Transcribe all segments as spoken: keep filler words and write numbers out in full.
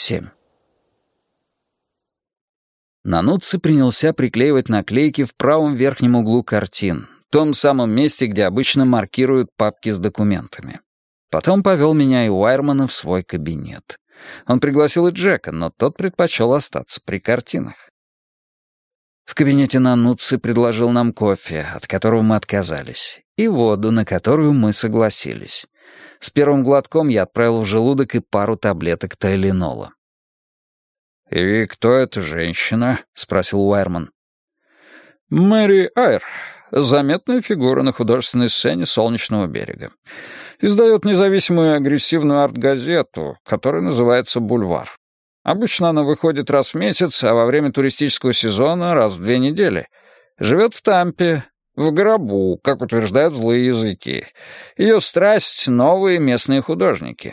семь. Нануцци принялся приклеивать наклейки в правом верхнем углу картин, том самом месте, где обычно маркируют папки с документами. Потом повел меня и Уайермана в свой кабинет. Он пригласил и Джека, но тот предпочел остаться при картинах. В кабинете Нануцци предложил нам кофе, от которого мы отказались, и воду, на которую мы согласились. С первым глотком я отправил в желудок и пару таблеток тайленола. «И кто эта женщина?» — спросил Уайерман. «Мэри Айр. Заметная фигура на художественной сцене «Солнечного берега». Издает независимую агрессивную арт-газету, которая называется «Бульвар». Обычно она выходит раз в месяц, а во время туристического сезона — раз в две недели. Живет в Тампе, в гробу, как утверждают злые языки. Ее страсть — новые местные художники».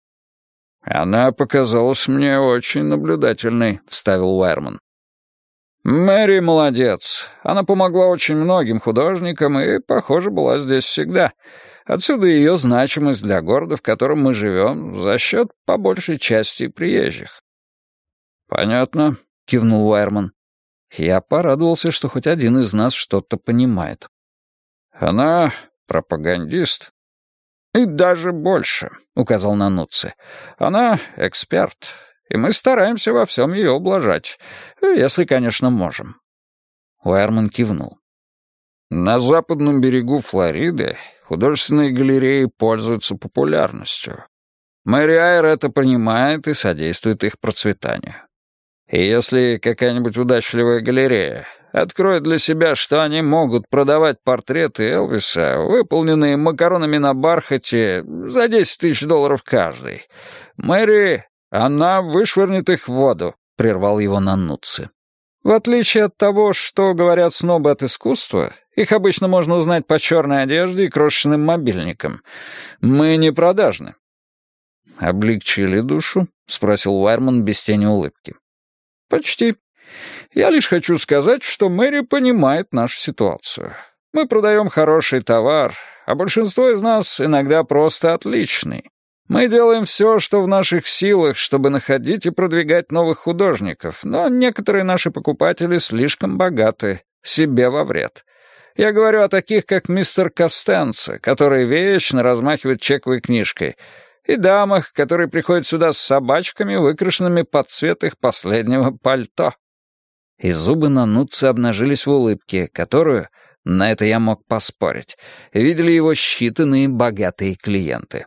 «Она показалась мне очень наблюдательной», — вставил Уайерман. «Мэри молодец. Она помогла очень многим художникам и, похоже, была здесь всегда. Отсюда ее значимость для города, в котором мы живем, за счет, по большей части, приезжих». «Понятно», — кивнул Уайерман. Я порадовался, что хоть один из нас что-то понимает. «Она пропагандист?» «И даже больше», — указал Нануцци. «Она эксперт, и мы стараемся во всем ее ублажать, если, конечно, можем». Уайерман кивнул. «На западном берегу Флориды художественные галереи пользуются популярностью. Мэри Айр это понимает и содействует их процветанию. И если какая-нибудь удачливая галерея откроет для себя, что они могут продавать портреты Элвиса, выполненные макаронами на бархате, за десять тысяч долларов каждый, Мэри, она вышвырнет их в воду», — прервал его Нануцци. «В отличие от того, что говорят снобы от искусства, их обычно можно узнать по черной одежде и крошечным мобильникам. Мы не продажны». «Облегчили душу?» — спросил Уайерман без тени улыбки. «Почти. Я лишь хочу сказать, что Мэри понимает нашу ситуацию. Мы продаем хороший товар, а большинство из нас иногда просто отличный. Мы делаем все, что в наших силах, чтобы находить и продвигать новых художников, но некоторые наши покупатели слишком богаты, себе во вред. Я говорю о таких, как мистер Костенцо, который вечно размахивает чековой книжкой, и дамах, которые приходят сюда с собачками, выкрашенными под цвет их последнего пальто». И зубы Нануцци обнажились в улыбке, которую, на это я мог поспорить, видели его считанные богатые клиенты.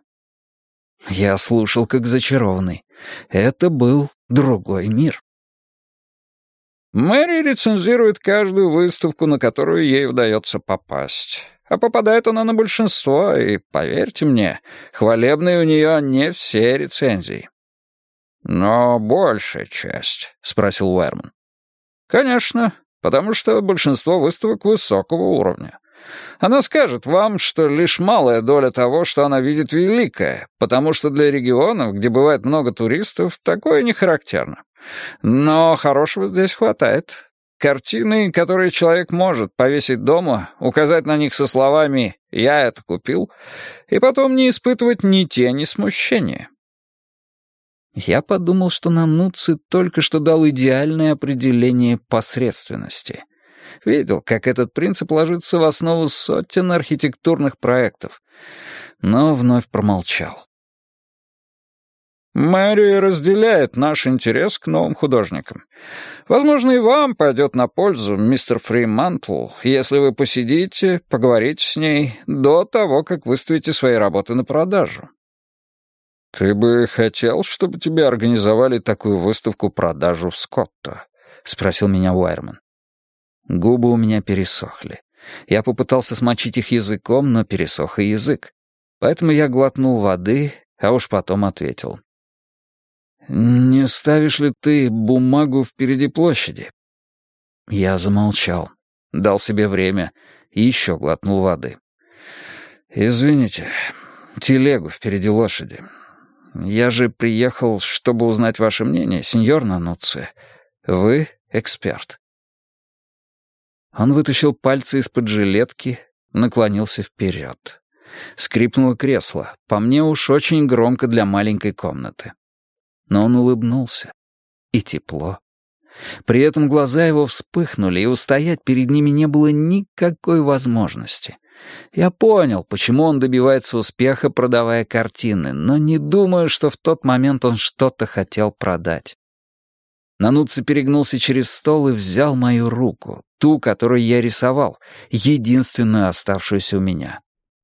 Я слушал как зачарованный. Это был другой мир. «Мэри рецензирует каждую выставку, на которую ей удается попасть. А попадает она на большинство, и, поверьте мне, хвалебные у нее не все рецензии». «Но большая часть?» — спросил Уайерман. «Конечно, потому что большинство выставок высокого уровня. Она скажет вам, что лишь малая доля того, что она видит, великая, потому что для регионов, где бывает много туристов, такое не характерно. Но хорошего здесь хватает. Картины, которые человек может повесить дома, указать на них со словами «я это купил», и потом не испытывать ни тени смущения». Я подумал, что Нануцци только что дал идеальное определение посредственности. Видел, как этот принцип ложится в основу сотен архитектурных проектов, но вновь промолчал. «Мэри разделяет наш интерес к новым художникам. Возможно, и вам пойдет на пользу, мистер Фримантл, если вы посидите, поговорите с ней до того, как выставите свои работы на продажу». «Ты бы хотел, чтобы тебе организовали такую выставку-продажу в Скотто?» — спросил меня Уайерман. Губы у меня пересохли. Я попытался смочить их языком, но пересох и язык. Поэтому я глотнул воды, а уж потом ответил. «Не ставишь ли ты бумагу впереди площади?» Я замолчал, дал себе время и еще глотнул воды. «Извините, телегу впереди лошади. Я же приехал, чтобы узнать ваше мнение, сеньор Нануцци. Вы эксперт». Он вытащил пальцы из-под жилетки, наклонился вперед. Скрипнуло кресло, по мне уж очень громко для маленькой комнаты. Но он улыбнулся. И тепло. При этом глаза его вспыхнули, и устоять перед ними не было никакой возможности. Я понял, почему он добивается успеха, продавая картины, но не думаю, что в тот момент он что-то хотел продать. Нануцци перегнулся через стол и взял мою руку, ту, которую я рисовал, единственную оставшуюся у меня.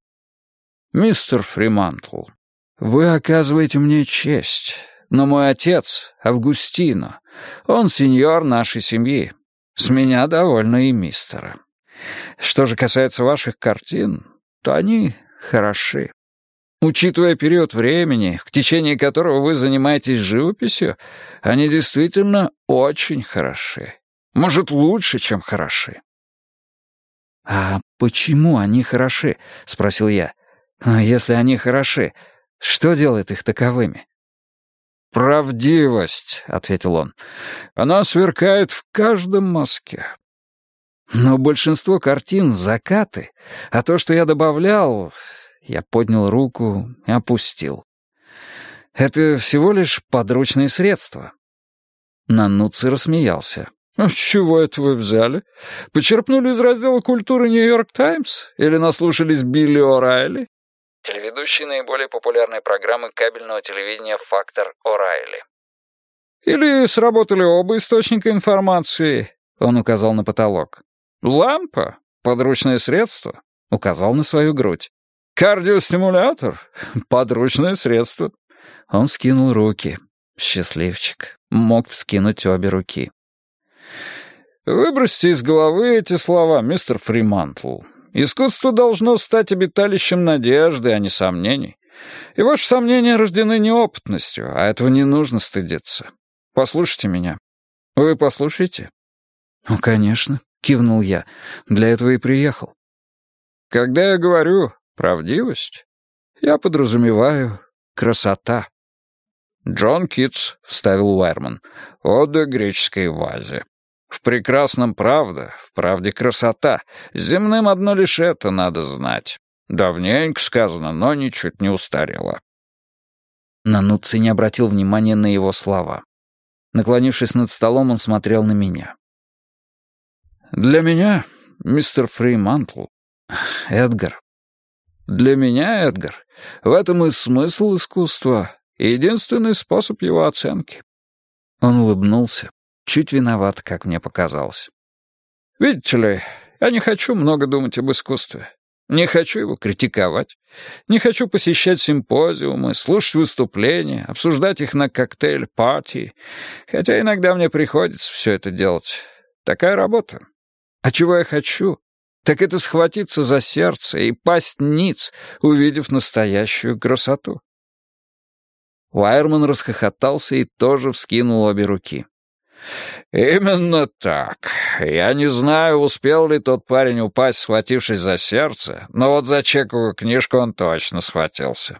«Мистер Фримантл, вы оказываете мне честь, но мой отец, Августино, он сеньор нашей семьи. С меня довольно и мистера. Что же касается ваших картин, то они хороши. Учитывая период времени, в течение которого вы занимаетесь живописью, они действительно очень хороши. Может, лучше, чем хороши». «А почему они хороши?» — спросил я. «Если они хороши, что делает их таковыми?» «Правдивость», — ответил он. «Она сверкает в каждом мазке». «Но большинство картин — закаты, а то, что я добавлял...» Я поднял руку и опустил. «Это всего лишь подручные средства». Нануцци рассмеялся. «С чего это вы взяли? Почерпнули из раздела культуры «Нью-Йорк Таймс» или наслушались Билли О'Райли?» Телеведущий наиболее популярной программы кабельного телевидения «Фактор О'Райли». «Или сработали оба источника информации?» Он указал на потолок. «Лампа? Подручное средство?» Указал на свою грудь. «Кардиостимулятор? Подручное средство». Он вскинул руки. Счастливчик. Мог вскинуть обе руки. «Выбросьте из головы эти слова, мистер Фримантл. Искусство должно стать обиталищем надежды, а не сомнений. И ваши сомнения рождены неопытностью, а этого не нужно стыдиться. Послушайте меня. Вы послушаете?» «Ну, конечно», — кивнул я. «Для этого и приехал». «Когда я говорю правдивость, я подразумеваю красота». «Джон Китс», — вставил Уайерман, — «ода греческой вазе. В прекрасном правда, в правде красота. Земным одно лишь это надо знать. Давненько сказано, но ничуть не устарело». Нануцци не обратил внимания на его слова. Наклонившись над столом, он смотрел на меня. «Для меня, мистер Фримантл, Эдгар, для меня, Эдгар, в этом и смысл искусства, и единственный способ его оценки». Он улыбнулся, чуть виноват, как мне показалось. «Видите ли, я не хочу много думать об искусстве. Не хочу его критиковать. Не хочу посещать симпозиумы, слушать выступления, обсуждать их на коктейль-партии. Хотя иногда мне приходится все это делать. Такая работа. А чего я хочу? Так это схватиться за сердце и пасть ниц, увидев настоящую красоту». Уайерман расхохотался и тоже вскинул обе руки. «Именно так. Я не знаю, успел ли тот парень упасть, схватившись за сердце, но вот за чековую книжку он точно схватился».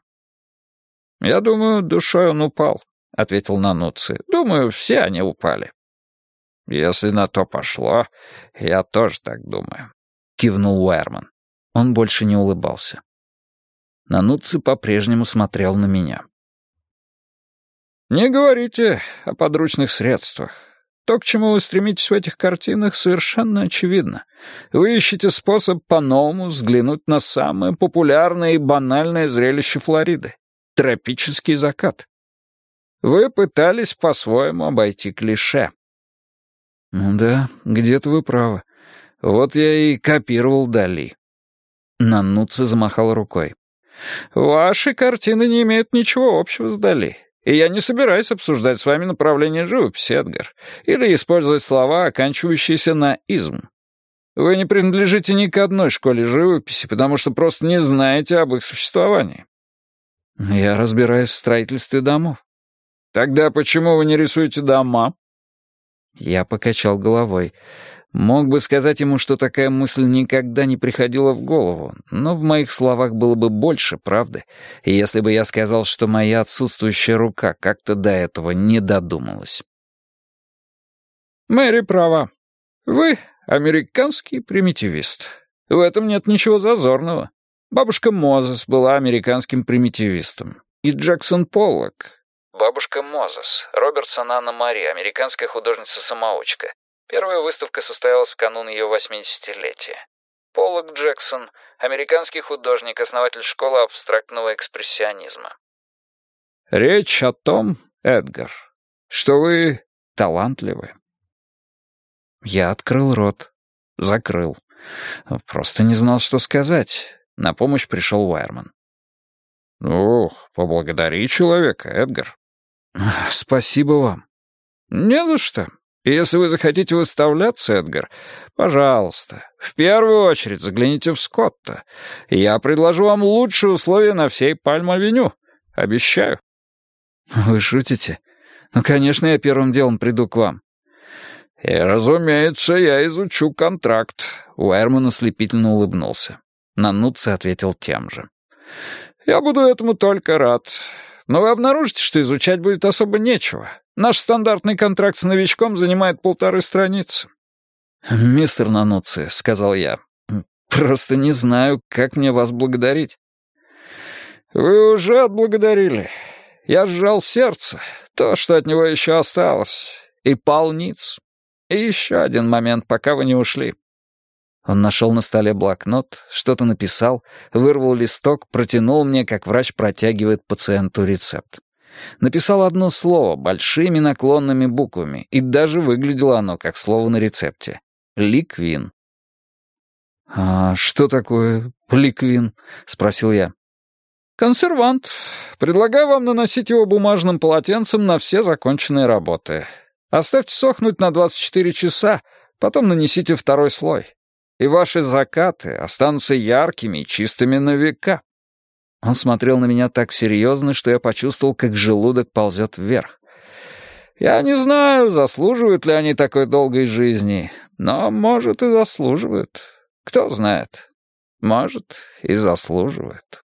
«Я думаю, душой он упал», — ответил Нануцци. «Думаю, все они упали». «Если на то пошло, я тоже так думаю», — кивнул Уайерман. Он больше не улыбался. Нануцци по-прежнему смотрел на меня. «Не говорите о подручных средствах. То, к чему вы стремитесь в этих картинах, совершенно очевидно. Вы ищете способ по-новому взглянуть на самое популярное и банальное зрелище Флориды — тропический закат. Вы пытались по-своему обойти клише». «Ну да, где-то вы правы. Вот я и копировал Дали». Нануцци замахал рукой. «Ваши картины не имеют ничего общего с Дали. И я не собираюсь обсуждать с вами направление живописи, Эдгар, или использовать слова, оканчивающиеся на «изм». Вы не принадлежите ни к одной школе живописи, потому что просто не знаете об их существовании». «Я разбираюсь в строительстве домов». «Тогда почему вы не рисуете дома?» Я покачал головой. Мог бы сказать ему, что такая мысль никогда не приходила в голову, но в моих словах было бы больше правды, если бы я сказал, что моя отсутствующая рука как-то до этого не додумалась. «Мэри права. Вы американский примитивист. В этом нет ничего зазорного. Бабушка Мозес была американским примитивистом. И Джексон Поллок. «Бабушка Мозес», Робертсон Анна Мари, американская художница-самоучка. Первая выставка состоялась в канун ее восьмидесятилетия. Поллок Джексон, американский художник, основатель школы абстрактного экспрессионизма. «Речь о том, Эдгар, что вы талантливы». Я открыл рот, закрыл. Просто не знал, что сказать. На помощь пришел Уайерман. «Ну, поблагодари человека, Эдгар». «Спасибо вам». «Не за что. И если вы захотите выставляться, Эдгар, пожалуйста, в первую очередь загляните в Скотта. Я предложу вам лучшие условия на всей Пальм-авеню. Обещаю». «Вы шутите? Ну, конечно, я первым делом приду к вам». «И, разумеется, я изучу контракт». Уайерман ослепительно улыбнулся. Нануцци ответил тем же. «Я буду этому только рад. Но вы обнаружите, что изучать будет особо нечего. Наш стандартный контракт с новичком занимает полторы страницы». «Мистер Нануцци», — сказал я, — «просто не знаю, как мне вас благодарить». «Вы уже отблагодарили. Я сжал сердце, то, что от него еще осталось, и пал ниц. И еще один момент, пока вы не ушли». Он нашел на столе блокнот, что-то написал, вырвал листок, протянул мне, как врач протягивает пациенту рецепт. Написал одно слово большими наклонными буквами, и даже выглядело оно как слово на рецепте. «Ликвин». «А что такое ликвин?» — спросил я. «Консервант. Предлагаю вам наносить его бумажным полотенцем на все законченные работы. Оставьте сохнуть на двадцать четыре часа, потом нанесите второй слой. И ваши закаты останутся яркими и чистыми на века». Он смотрел на меня так серьезно, что я почувствовал, как желудок ползет вверх. «Я не знаю, заслуживают ли они такой долгой жизни, но, может, и заслуживают. Кто знает, может, и заслуживают».